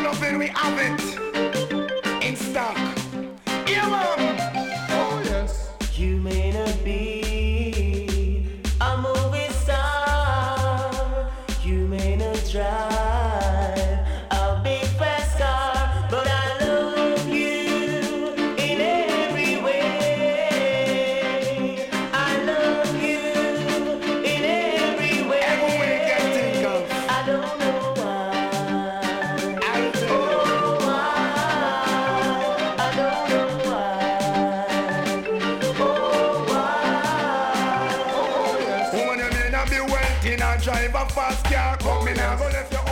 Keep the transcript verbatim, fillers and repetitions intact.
loving we have it in stock. Yeah, man. Oh yes. You may not be a movie star, you may not drive a big fast car, but I love you in every way. I love you in every way. Every way you can think of. I don't know why. I'll tell you. Oh, why? I don't know why. Oh, why? Woman, you may not be wealthy, not drive a fast car, but me now go left your